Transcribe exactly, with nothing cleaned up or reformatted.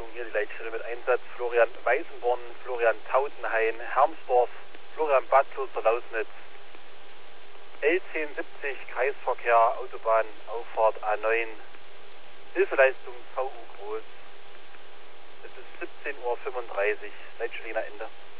Leitungen hier, die Leitstelle mit Einsatz Florian Weißenborn, Florian Tautenhain, Hermsdorf, Florian Bad Kloster-Lausnitz, L zehn siebzig, Kreisverkehr, Autobahn, Auffahrt A neun, Hilfeleistung V U Groß. Es ist siebzehn Uhr fünfunddreißig, Leitstelle Ende.